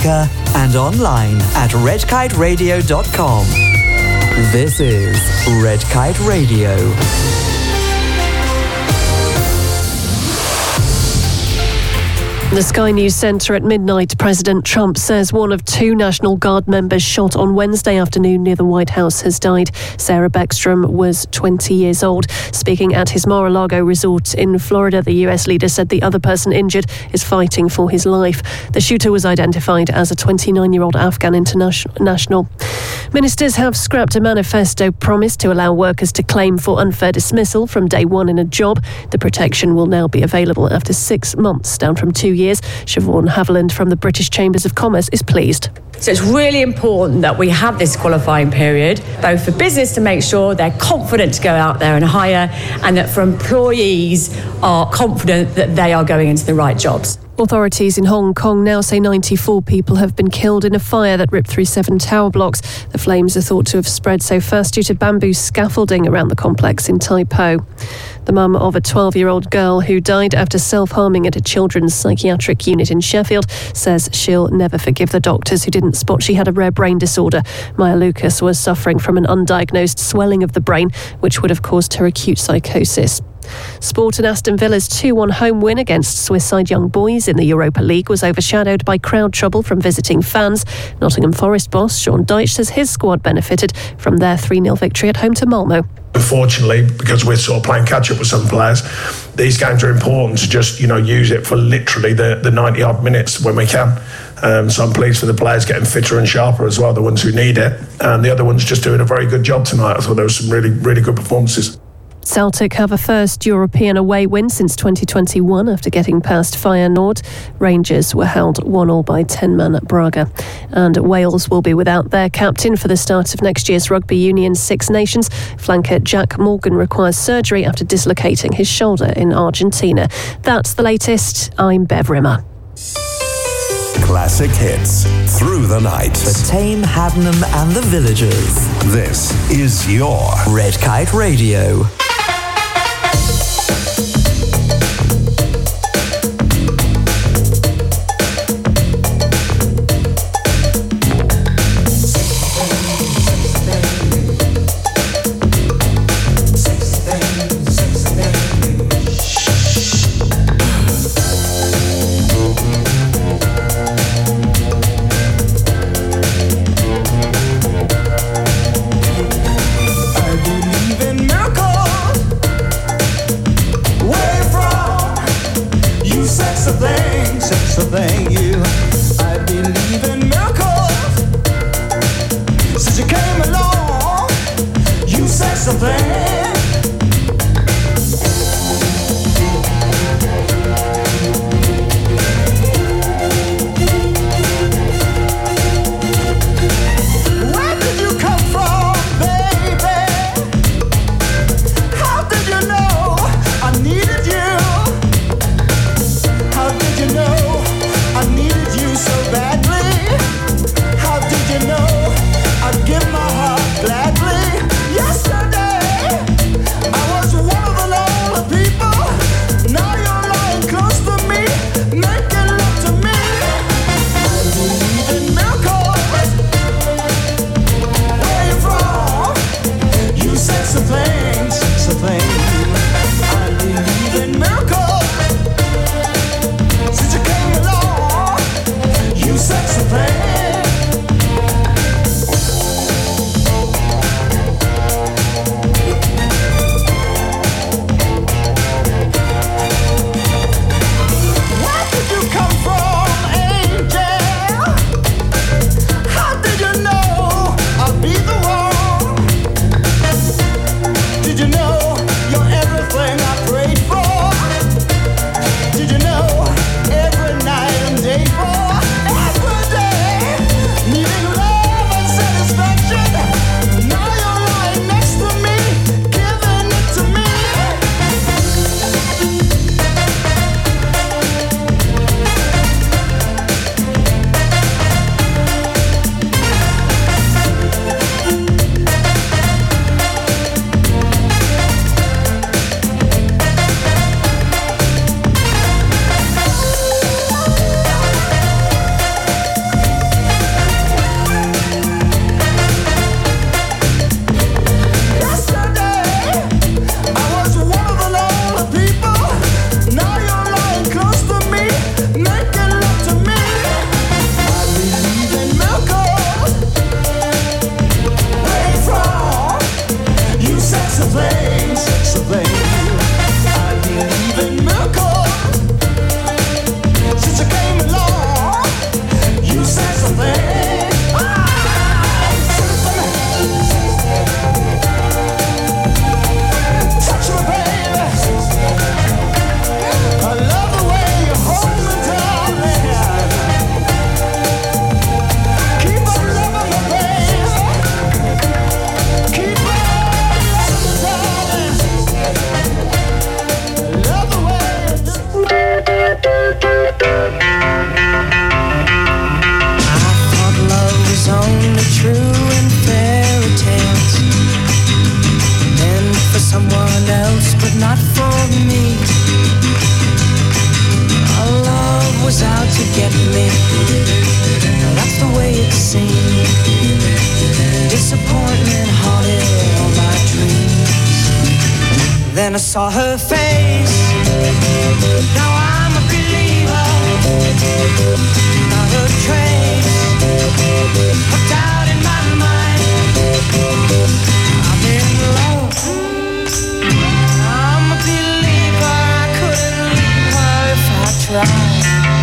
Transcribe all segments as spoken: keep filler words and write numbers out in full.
speaker and online at red kite radio dot com. This is Red Kite Radio. The Sky News Centre at midnight, President Trump says one of two National Guard members shot on Wednesday afternoon near the White House has died. Sarah Beckstrom was twenty years old. Speaking at his Mar-a-Lago resort in Florida, the U S leader said the other person injured is fighting for his life. The shooter was identified as a twenty-nine-year-old Afghan international. Ministers have scrapped a manifesto promise to allow workers to claim for unfair dismissal from day one in a job. The protection will now be available after six months, down from two years. Siobhan Haviland from the British Chambers of Commerce is pleased. So it's really important that we have this qualifying period, both for business to make sure they're confident to go out there and hire, and that for employees are confident that they are going into the right jobs. Authorities in Hong Kong now say ninety-four people have been killed in a fire that ripped through seven tower blocks. The flames are thought to have spread so fast due to bamboo scaffolding around the complex in Tai Po. The mum of a twelve-year-old girl who died after self-harming at a children's psychiatric unit in Sheffield says she'll never forgive the doctors who didn't spot she had a rare brain disorder. Maya Lucas was suffering from an undiagnosed swelling of the brain, which would have caused her acute psychosis. Sport, and Aston Villa's two one home win against Swiss side Young Boys in the Europa League was overshadowed by crowd trouble from visiting fans. Nottingham Forest boss Sean Dyche says his squad benefited from their three nil victory at home to Malmo. Unfortunately, because we're sort of playing catch-up with some players, these games are important to just, you know, use it for literally the, the ninety-odd minutes when we can. Um, so I'm pleased for the players getting fitter and sharper as well, the ones who need it. And the other ones just doing a very good job tonight. I thought there were some really, really good performances. Celtic have a first European away win since twenty twenty-one after getting past Feyenoord. Rangers were held one all by ten men at Braga. And Wales will be without their captain for the start of next year's Rugby Union Six Nations. Flanker Jack Morgan requires surgery after dislocating his shoulder in Argentina. That's the latest. I'm Bev Rimmer. Classic hits through the night. For Tame, Haddenham and the Villagers. This is your Red Kite Radio. I believe in miracles. I saw her face. Now I'm a believer, not a trace of doubt in my mind. I'm in love. I'm a believer, I couldn't leave her if I tried.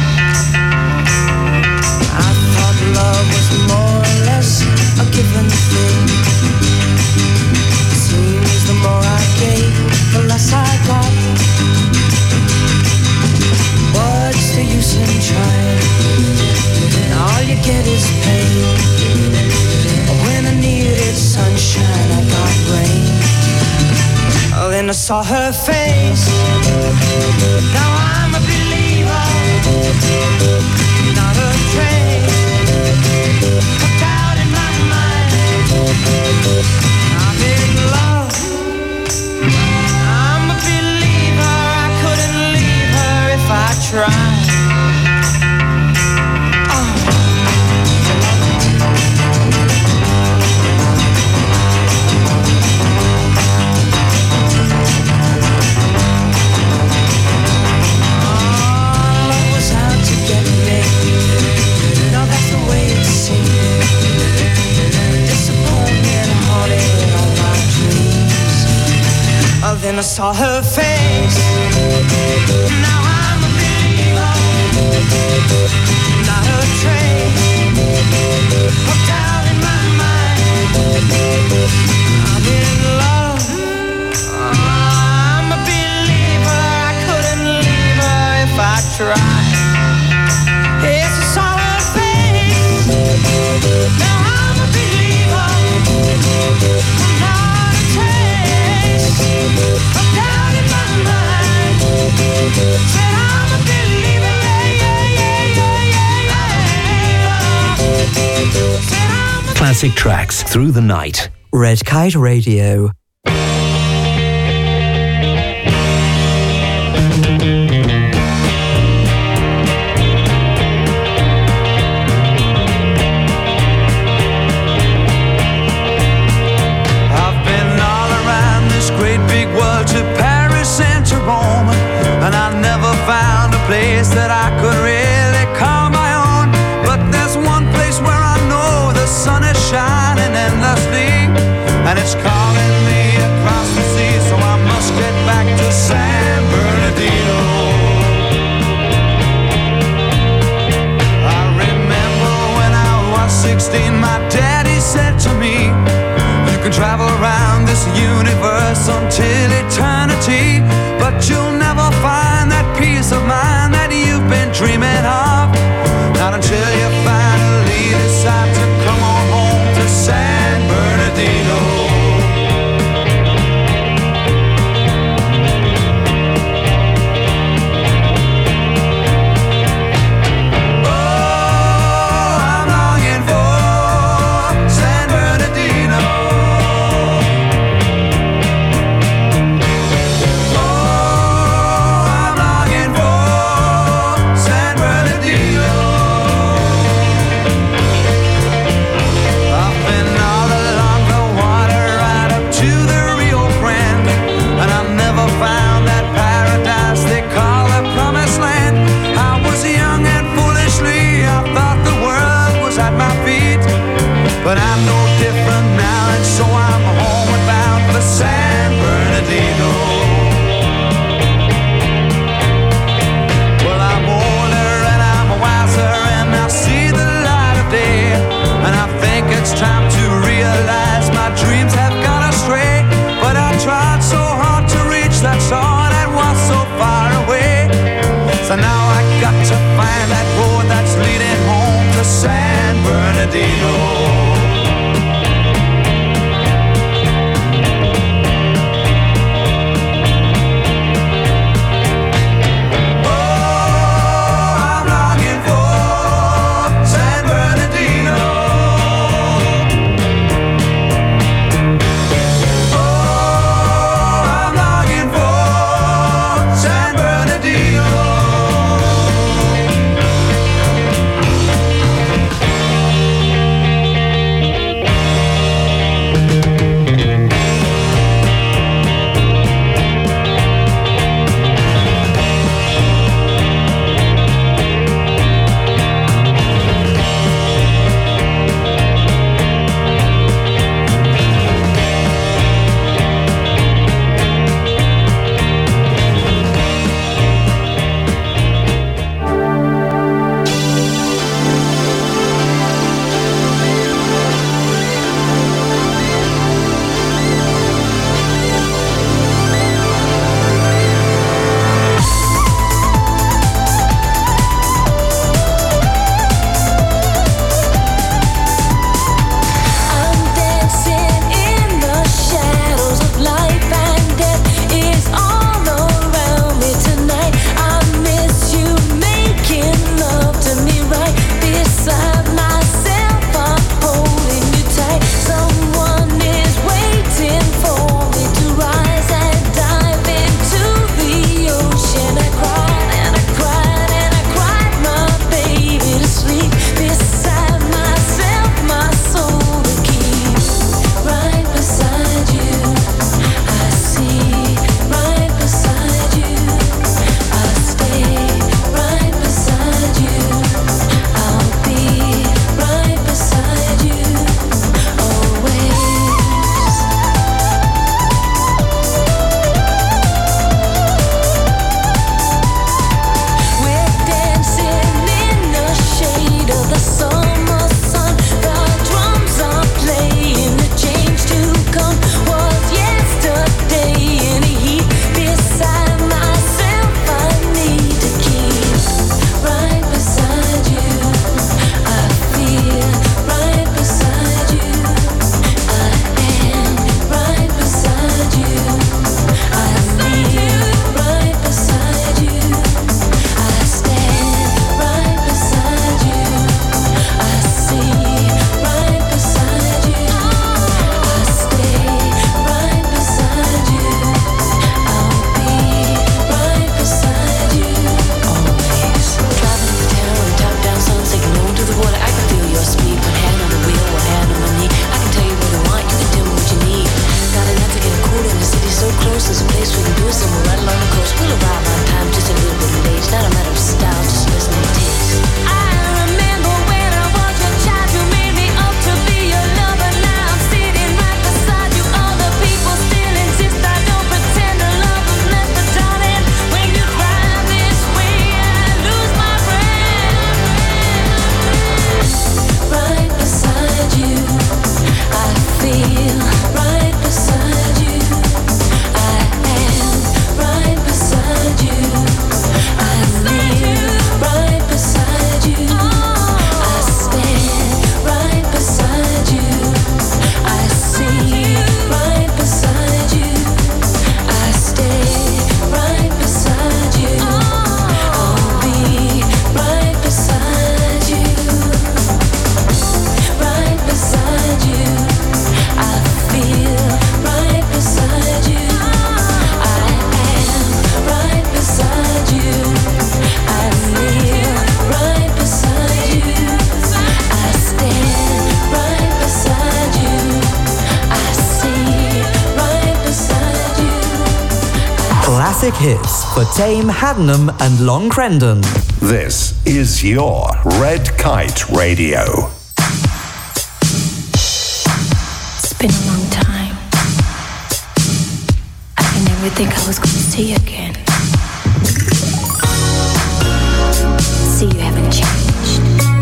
I thought love was more or less a given thing. It seems the more I gave, the less I got. What's the use in trying? All you get is pain. When I needed sunshine, I got rain. Oh, then I saw her face. Now I'm a believer, not a trace of doubt in my mind. I'm in love. I'm a believer, I couldn't leave her if I tried. Then I saw her face. Now I'm a believer, not a trace of doubt in my mind. I'm in love. I'm a believer, I couldn't leave her if I tried. Yes, I saw her face. Now I'm a believer, not a trace of doubt in my mind. Said I'm a believer, yeah, yeah, yeah, yeah, yeah. Said I'm a Classic tracks through the night. Red Kite Radio. And I never found a place that I could really call my own. But there's one place where I know the sun is shining endlessly, and it's calling me across the sea. So I must get back to San Bernardino. I remember when I was sixteen, my daddy said to me, you can travel around this universe until eternity, but you'll never find that peace of mind that you've been dreaming of. Not until you finally decide to come on home to San Bernardino. But I'm no different now, and so I'm homeward bound for San Bernardino. Well, I'm older and I'm wiser, and I see the light of day, and I think it's time to realize my dreams have gone astray. But I tried so hard to reach that shore that was so far away. So now I got to find that road that's leading home to San Bernardino. classic hits for Tame, Haddenham and Long Crendon. This is your Red Kite Radio. It's been a long time. I can never think I was going to see you again. See, you haven't changed.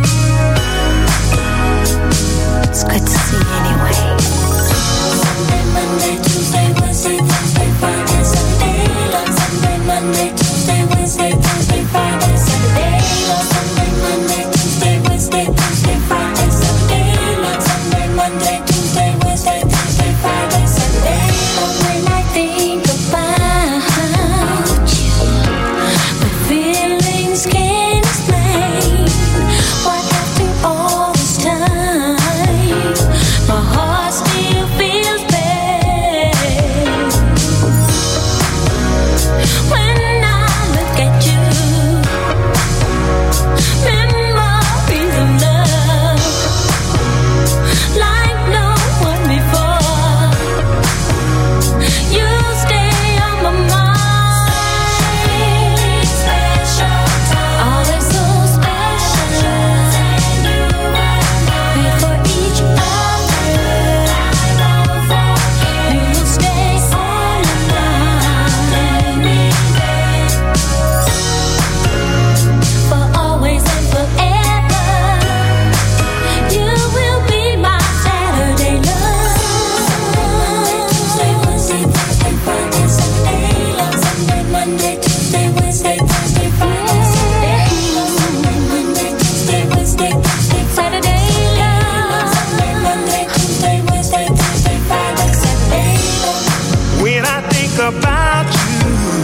It's good to see you anyway. Sunday, Monday, Tuesday, Wednesday, Thursday, Friday, Saturday. On Sunday, Monday, Tuesday, Wednesday, Thursday, Friday, Saturday. On Sunday, Monday, Tuesday, Wednesday, Thursday, Friday, Saturday. On Sunday, Monday, Tuesday, Wednesday, Thursday, Friday, Saturday. But when I think about you, my feelings can't explain what after all this time, my heart still feels pain. When I look at you, memories of love like no one before. You stay on my mind. Special time, always so special. Wait for each other. You will stay on my mind for always and forever. You will be my Saturday love. Tuesday, Wednesday, Thursday, Friday, Saturday. On Sunday, Monday, Tuesday, Wednesday, Thursday, Friday, Saturday. On Sunday, Monday, Tuesday, Wednesday, Thursday, Saturday. On Sunday, Monday, Tuesday, Wednesday, Thursday, Friday, Saturday. When I think about you,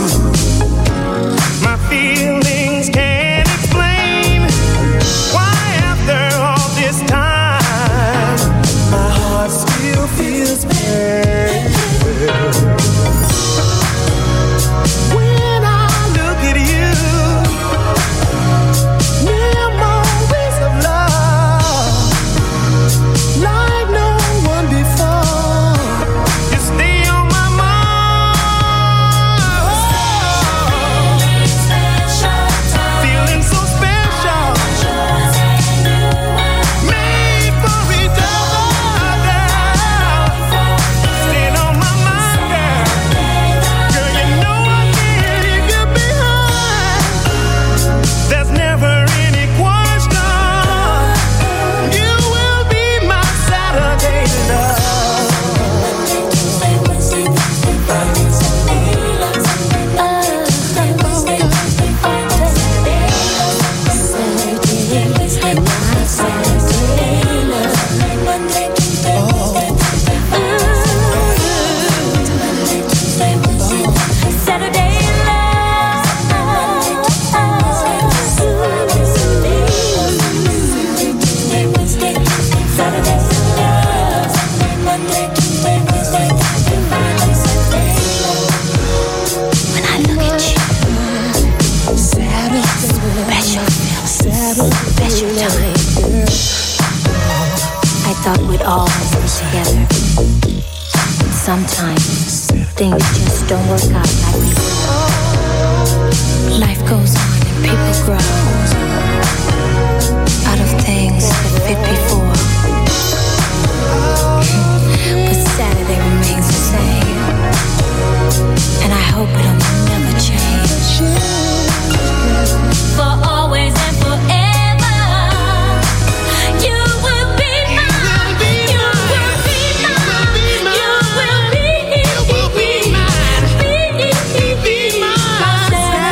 my feelings can't explain why after all this time my heart still feels pain. When I look at you, memories of love like no one before. You stay on my mind. Feeling so special. Made for each other. Staying on my mind, girl. Girl, you know I can't leave you behind. There's never any question. You will be my Saturday love. When I look at you, special, special time. I thought we'd always be together. Sometimes things just don't work out like we thought. Life goes on and people grow out of things that fit before. But Saturday remains the same, and I hope it'll never change. For always and forever, you will be mine. You will be mine. You will be, be mine. Be, be mine.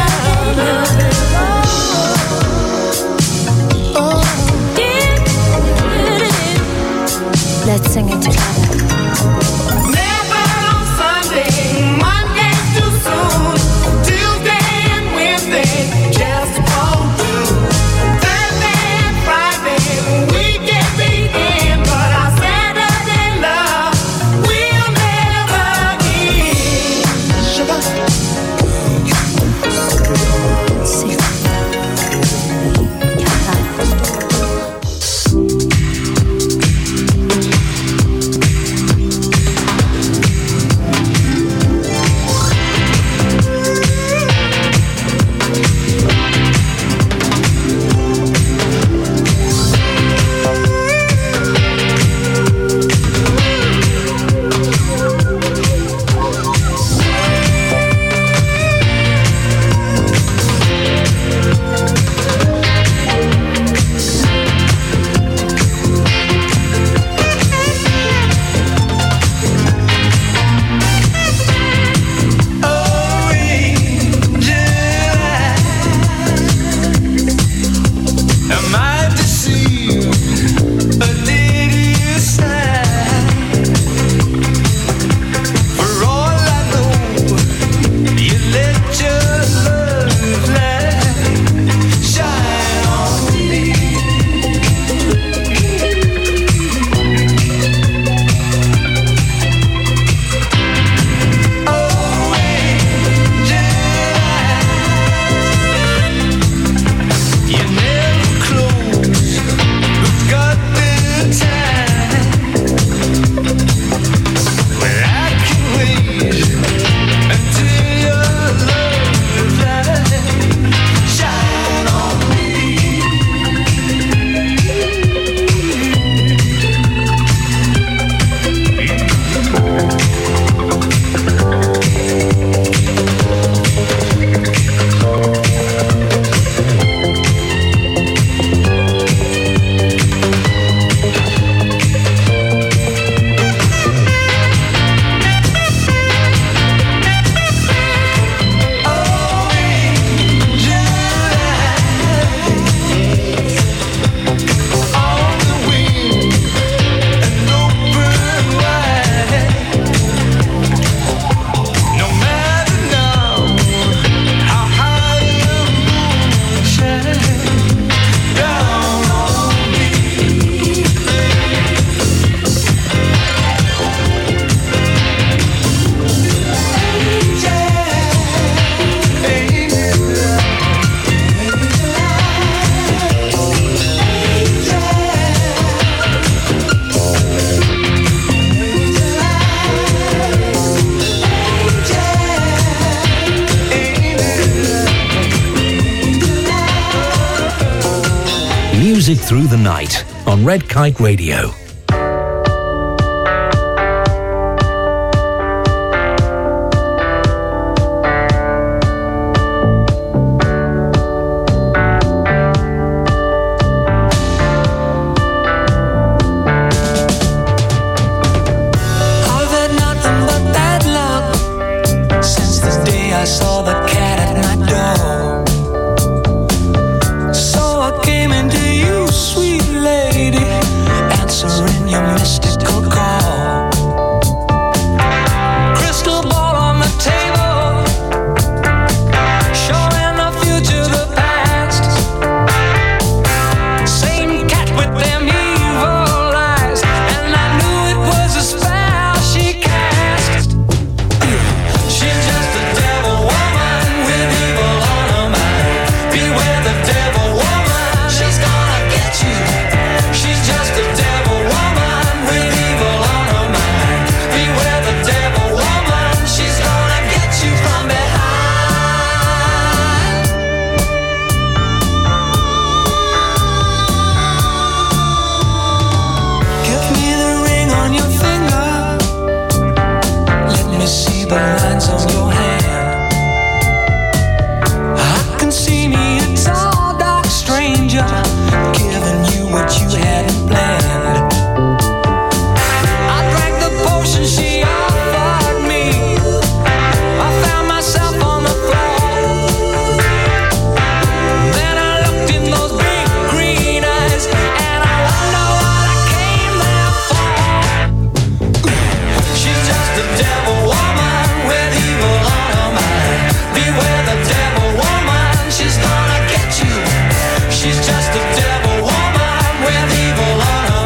Let's sing it together. Never on Sunday, Monday's too soon. Tuesday and Wednesday just won't do. Thursday and Friday we can begin, but our Saturday love will never end. Sugar. See. through the night on Red Kite Radio. She's just a devil woman with evil on her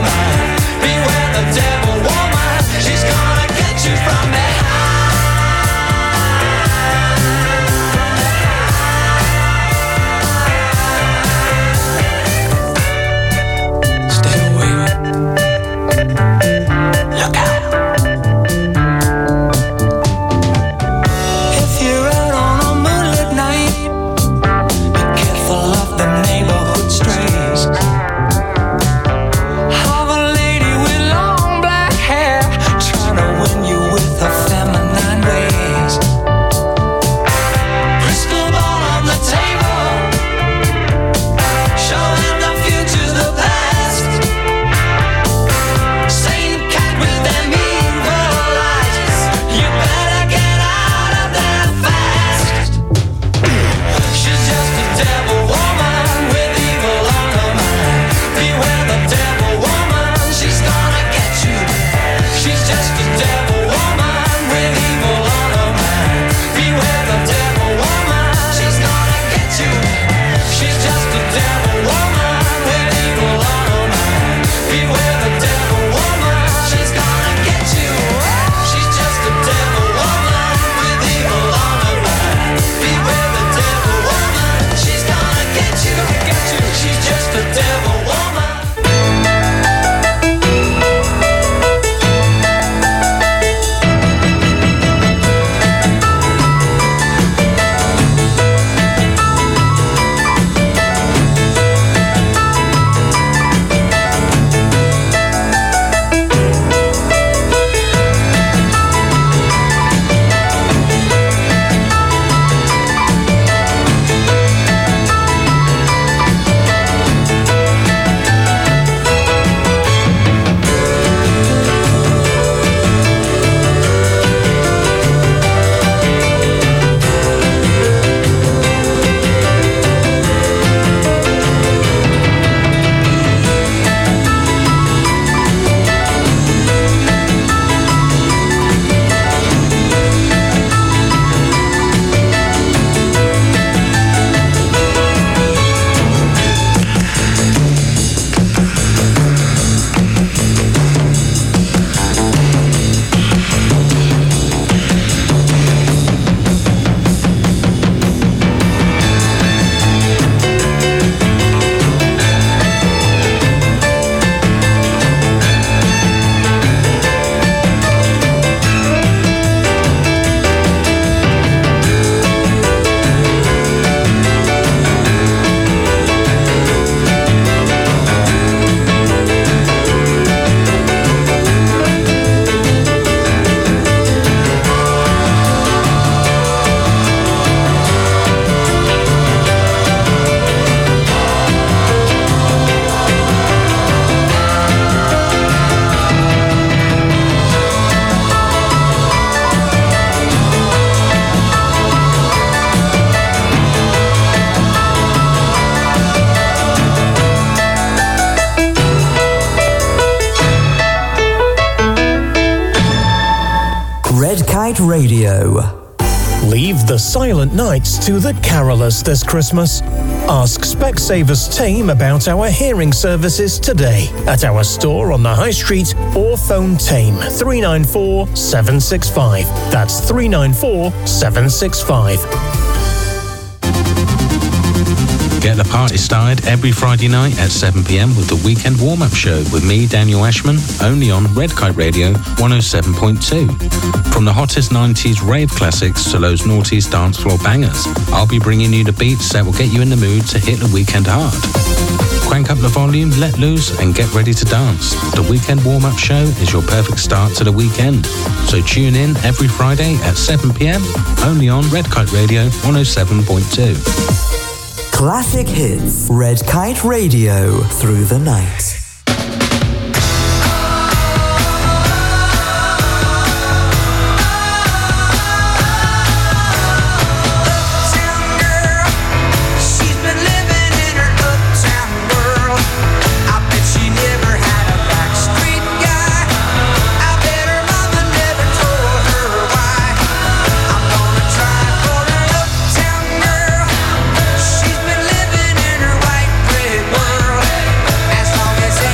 Kite Radio. Leave the silent nights to the carolers this Christmas. Ask Specsavers team about our hearing services today at our store on the High Street or phone Tame three nine four seven six five. That's three nine four seven six five. Get the party started every Friday night at seven p.m. with the Weekend Warm-Up Show with me, Daniel Ashman, only on Red Kite Radio one oh seven point two. From the hottest nineties rave classics to those noughties dance floor bangers, I'll be bringing you the beats that will get you in the mood to hit the weekend hard. Crank up the volume, let loose, and get ready to dance. The Weekend Warm-Up Show is your perfect start to the weekend. So tune in every Friday at seven p.m. only on Red Kite Radio one oh seven point two. Classic hits. Red Kite Radio through the night. As long as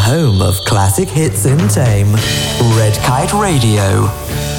home of classic hits in Tame. Red Kite Radio.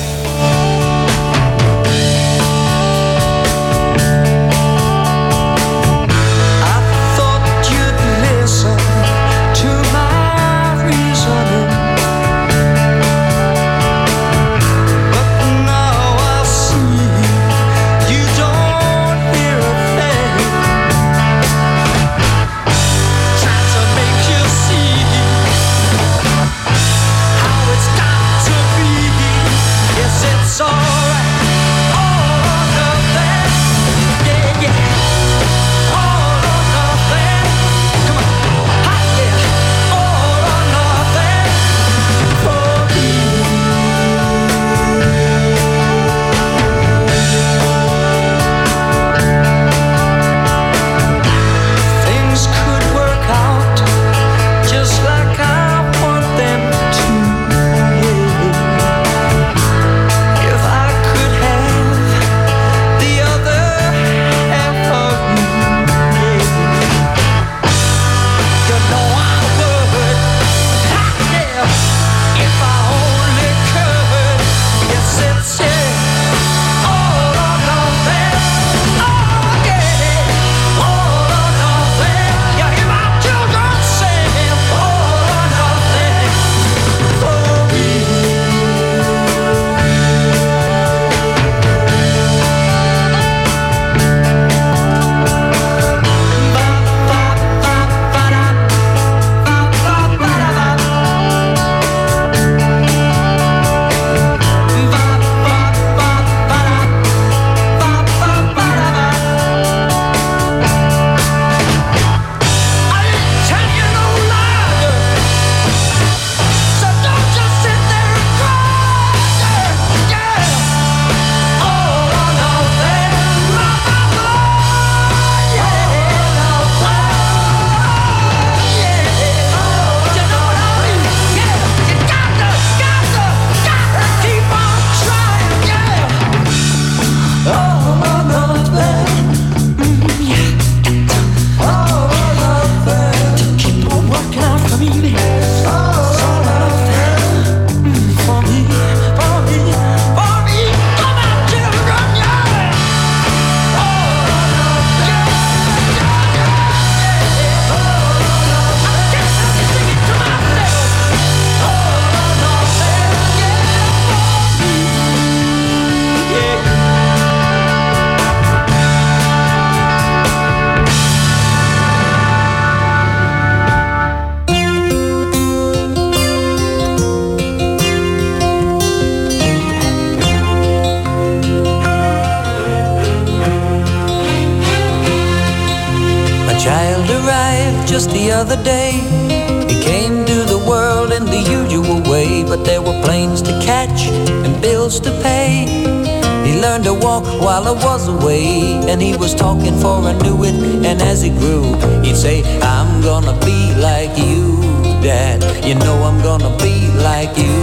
just the other day. He came to the world in the usual way, but there were planes to catch and bills to pay. He learned to walk while I was away, and he was talking for I knew it. And as he grew, he'd say, I'm gonna be like you, Dad. You know I'm gonna be like you.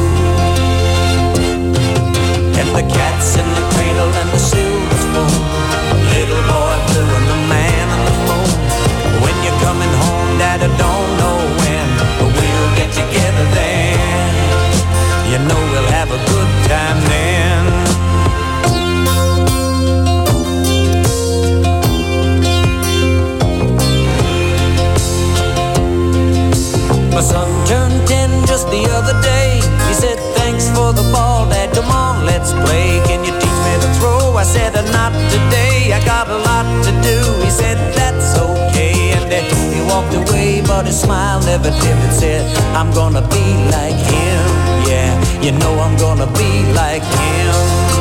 And the cat's in the cradle and the silver spoon, little boy blue and the man on the moon. When you're coming home, Dad, I don't know when, but we'll get together then. You know we'll have a good time then. My son turned ten just the other day. He said, thanks for the ball, Dad, come on, let's play. Can you teach me to throw? I said, not today, I got a lot to do. He said, that's okay. And then he walked away, but his smile never dimmed. Said, I'm gonna be like him. Yeah, you know I'm gonna be like him.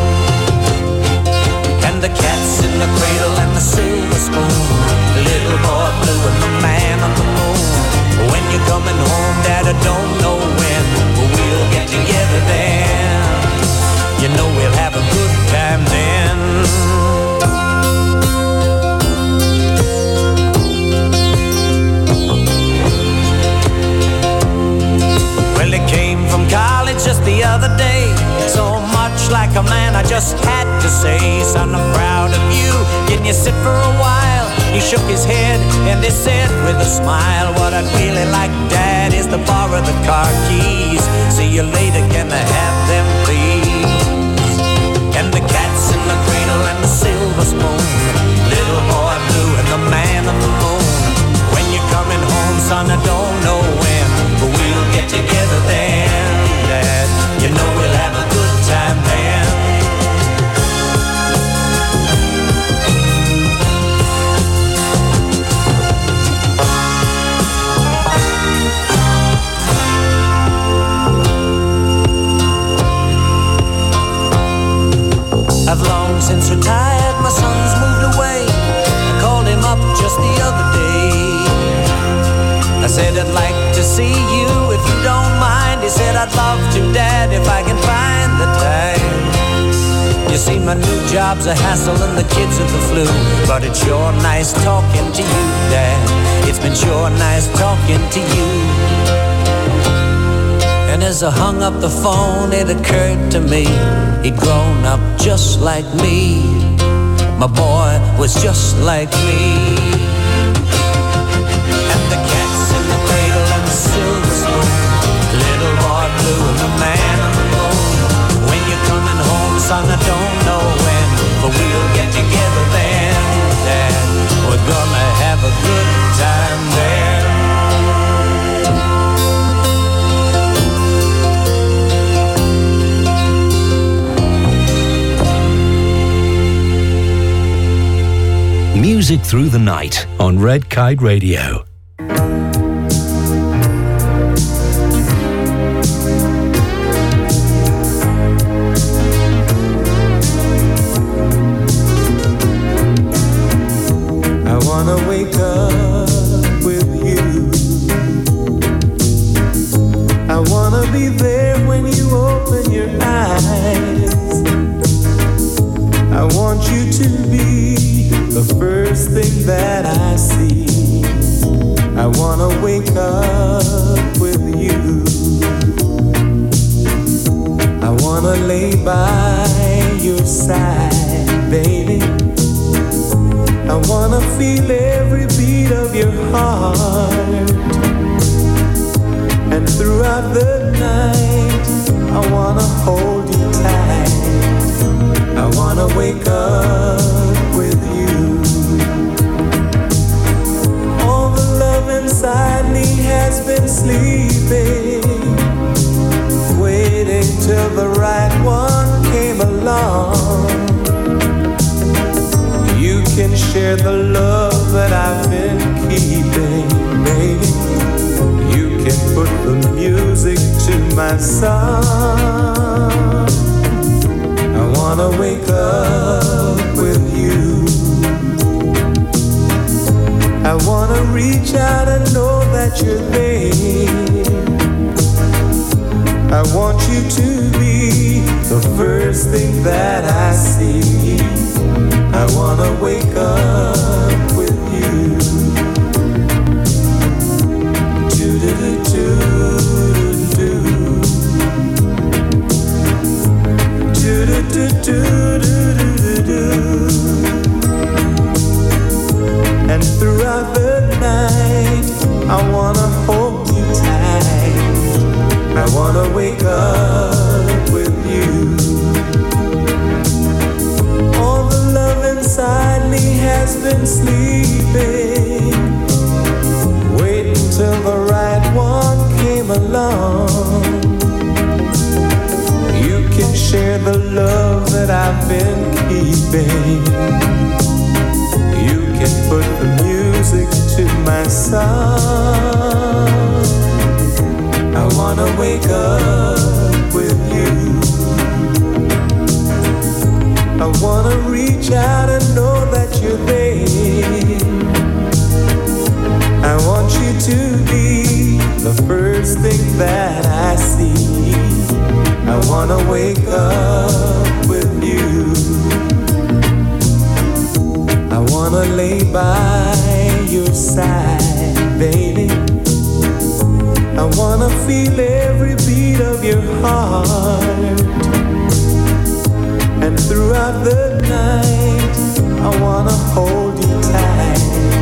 And the cat's in the cradle and the silver spoon, the little boy blue and the man on the moon. When you're coming home, Dad, I don't know when, but we'll get together then. You know we'll have a good time then. Well, he came from college just the other day, so much like a man I just had to say, son, I'm proud of you. Can you sit for a while? He shook his head and he said with a smile, what I'd really like, Dad, is to borrow the car keys. See you later, can I have them, please? And the cat's in the cradle and the silver spoon, little boy blue and the man on the moon. When you're coming home, son, I don't know when, but we'll get together then, Dad. You know we'll have a good time then. I've long since retired, my son's moved away. I called him up just the other day. I said I'd like to see you if you don't mind. He said I'd love to, Dad, if I can find the time. You see, my new job's a hassle and the kids are the flu, but it's sure nice talking to you, Dad. It's been sure nice talking to you. And as I hung up the phone, it occurred to me, he'd grown up just like me. My boy was just like me. And the cat's in the cradle and the silver spoon, little boy blue and the man on the moon. When you're coming home, son, I don't know when, but we'll get together then, Dad. We're gonna have a good time there. Music through the night on Red Kite Radio. I wanna wake up with you. I wanna be there when you open your eyes. I want you to be the first thing that I see. I wanna wake up with you. I wanna lay by your side, baby. I wanna feel every beat of your heart. And throughout the night, I wanna hold you tight. I wanna wake up with you. All the love inside me has been sleeping, waiting till the right one came along. You can share the love that I've been keeping, baby. You can put the music to my song. I wanna wake up with you. I wanna reach out and know that you're there. I want you to be the first thing that I see. I wanna wake up with you. Do-do-do-do-do-do. Do-do-do-do-do-do-do. And throughout the night, I wanna hold you tight. I wanna wake up with you. All the love inside me has been sleeping, waiting till the right one came along. You can share the love that I've been keeping. You can put the music to my song. I wanna wake up with you. I wanna reach out and know that you're there. I want you to be the first thing that I see. I wanna wake up with you. I wanna lay by your side, baby. I wanna feel every beat of your heart. And throughout the night, I wanna hold you tight.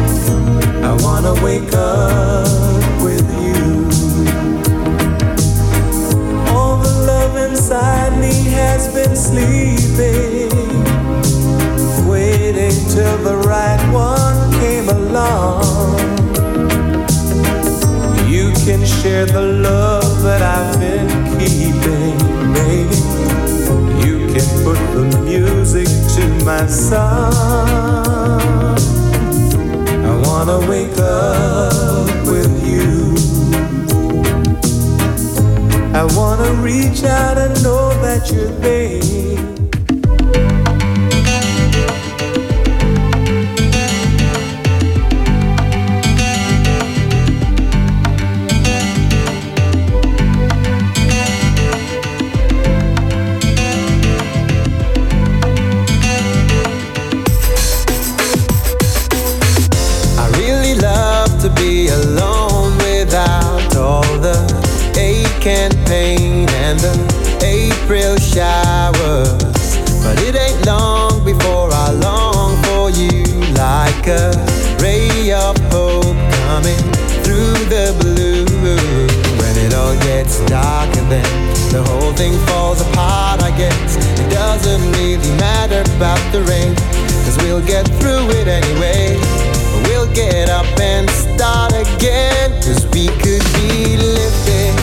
sleeping, waiting till the right one came along. You can share the love that I've been keeping, baby. You can put the music to my song. I wanna wake up with you. I wanna reach out and know that you're there. Alone without all the ache and pain and the April showers. But it ain't long before I long for you, like a ray of hope coming through the blue. When it all gets dark and then the whole thing falls apart, I guess it doesn't really matter about the rain, 'cause we'll get through it anyway. We'll get up and start again, 'cause we could be lifted,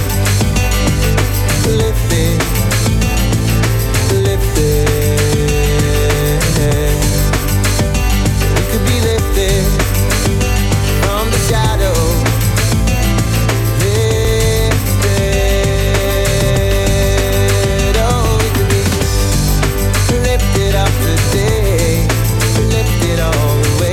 lifted, lifted. We could be lifted from the shadow, lifted. Oh, we could be lifted up today, lifted all the way.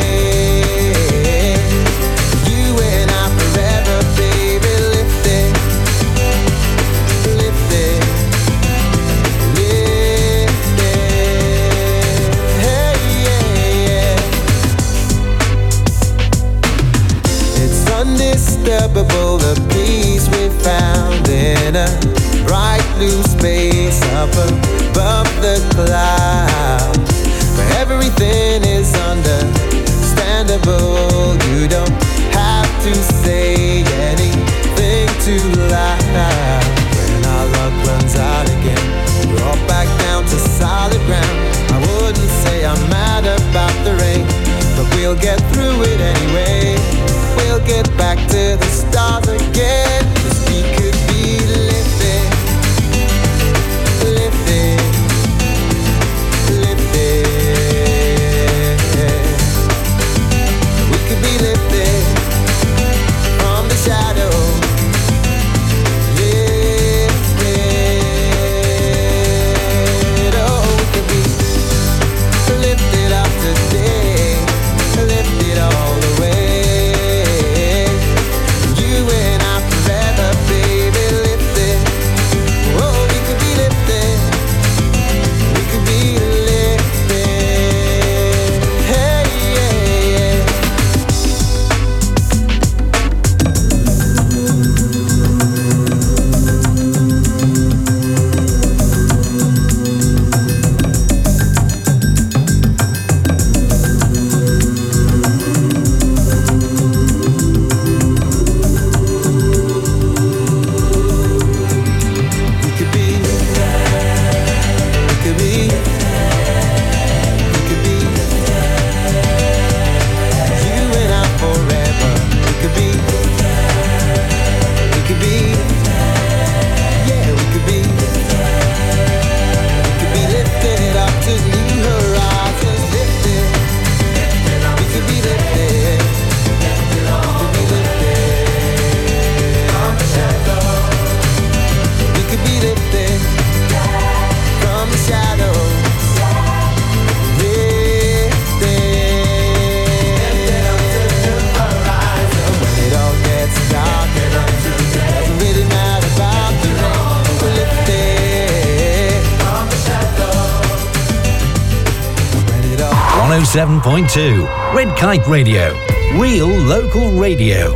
The peace we found in a bright blue space up above the clouds, where everything is understandable. You don't have to say anything too loud. When our luck runs out again, we're all back down to solid ground. I wouldn't say I'm mad about the rain, but we'll get through it anyway. We'll get back to the stars again, 'cause we could be lifted, lifted, lifted. We could be lifted from the shadow, lifted. Oh, we could be lifted up today, lifted all the way. one oh seven point two Red Kite Radio. Real local radio.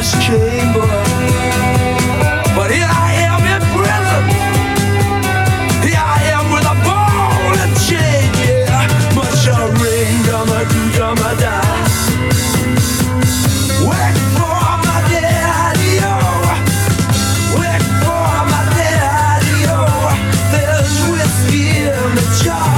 this chamber. But here I am in prison. Here I am with a ball and chain, yeah. Much a ring, dumma do dumma da. Wait for my daddy, oh. Wait for my daddy, oh. There's whiskey in the jar.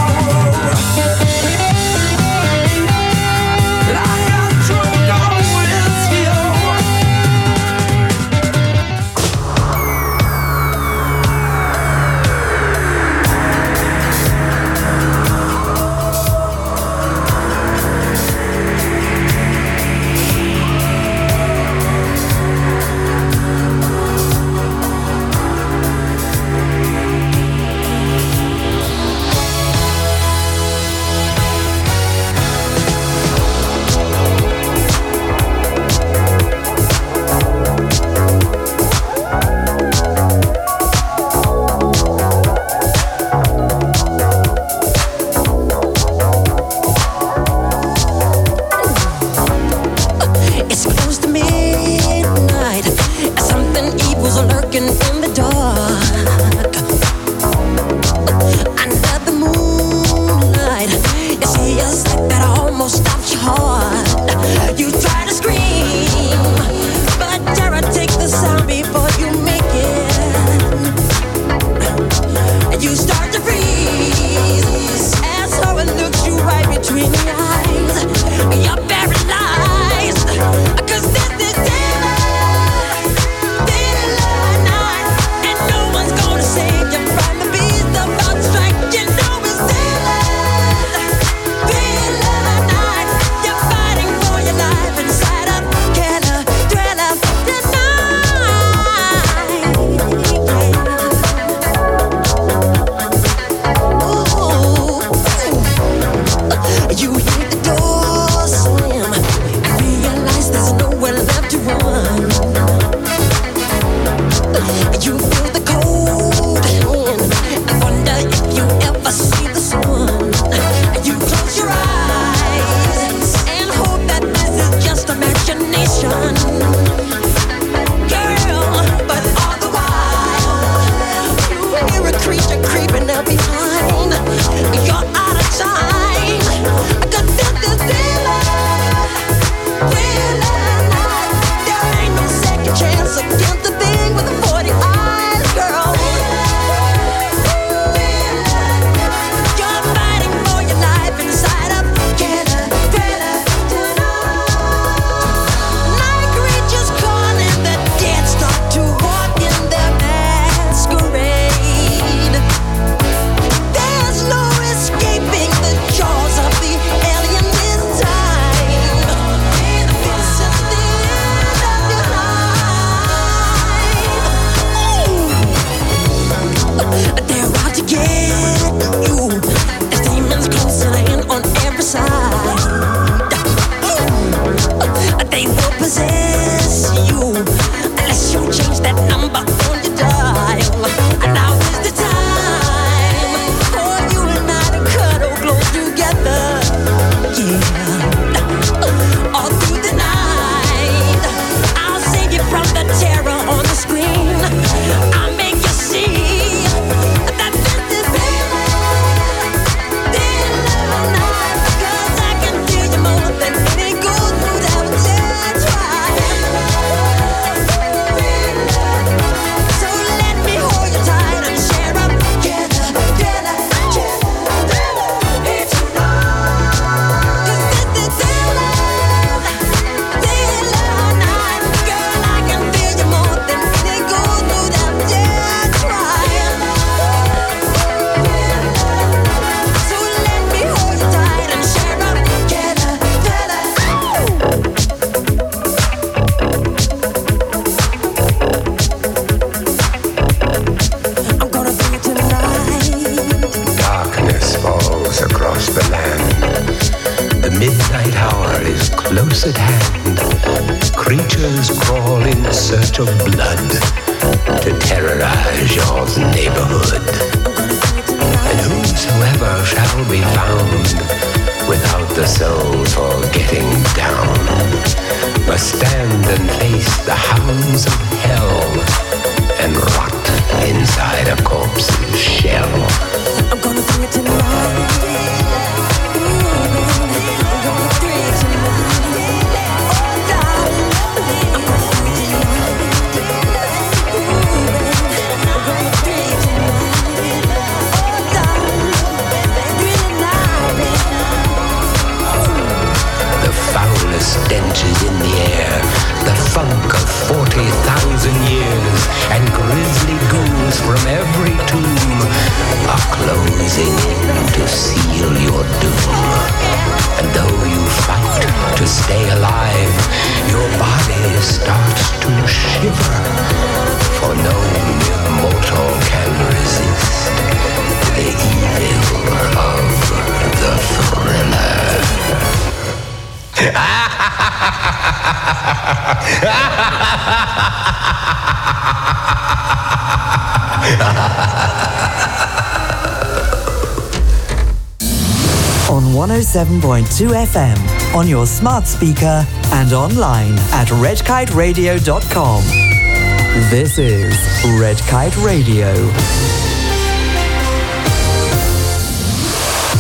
Creatures crawl in search of blood to terrorize your neighborhood. And whosoever shall be found without the soul for getting down must stand and face the hounds of hell and rot inside a corpse's shell. I'm gonna do it tonight. Stench is in the air, the funk of forty thousand years, and grisly ghouls from every tomb are closing in to seal your doom. And though you fight to stay alive, your body starts to shiver, for no mere mortal can resist the evil of the thriller. On one oh seven point two F M, on your smart speaker and online at red kite radio dot com. This is Red Kite Radio.